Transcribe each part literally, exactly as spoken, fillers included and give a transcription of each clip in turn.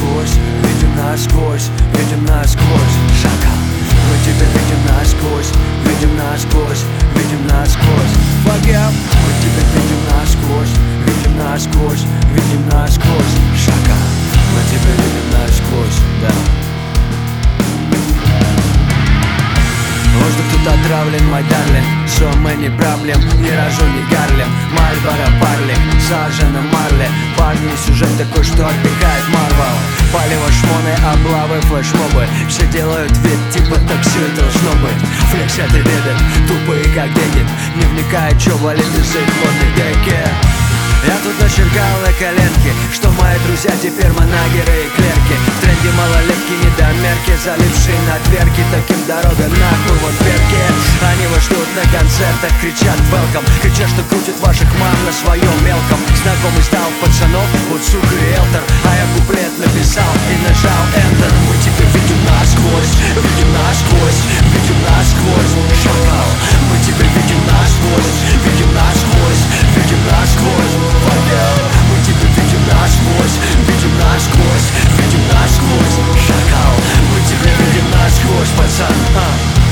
насквозь, видим насквозь, видим насквозь. Шакал, мы тебя видим насквозь, видим насквозь, видим насквозь. Фагем, мы тебя видим насквозь, видим насквозь, видим насквозь. Шакал, мы тебя видим насквозь, да. Воздух тут отравлен, мой дарлинг. Шоу не проблем, ни разу не Гарлем. Мальборо парли, сажено марле. Парни, сюжет такой, что отдыхает Марвел. Палево, шмоны, облавы, флешмобы. Все делают вид, типа так все и должно быть. Флексят и видят, тупые как дегет. Не вникает, что валит из их модной деки. Я тут начеркал на коленке, что мои друзья теперь манагеры и клерки. В тренде малолетки, недомерки, залившие на дверки. Таким дорога нахуй, вот перки. Они вас ждут на концертах, кричат welcome. Кричат, что крутят ваших мам на своем мелком. Знакомый стал пацанов, вот сука риэлтор. А я куплет написал и нажал enter. Мы тебя видим насквозь, видим насквозь, видим насквозь. Шакал, мы тебя видим насквозь, видим насквозь, видим насквозь. Мы тебя видим насквозь, видим насквозь, видим насквозь. Шакал, мы тебя видим насквозь, пацан. а.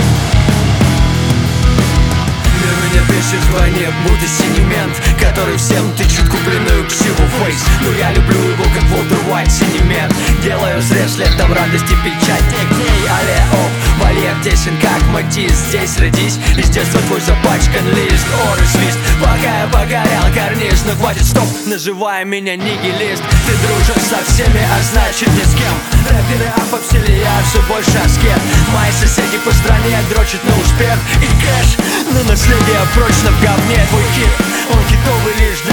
Мир меня бесит вдвойне, будто синий мент, который всем тычет купленную ксиву фейс. Но я люблю его как Walter White, синий мент. Делаю срез летом радости, печать не к ней. Але оп, вольер тесен как Матис. Здесь родись, из детства твой запачкан лист. Ор и свист, пока я погорял карниз. Но хватит, стоп, называй меня нигилист. Ты дружишь со всеми, а значит ни с кем. Рэперы опопсели, я все больше аскет. Мои соседи по стране дрочат на успех и кэш. Но наследие прочно в говне. Твой хит, он хитовый лишь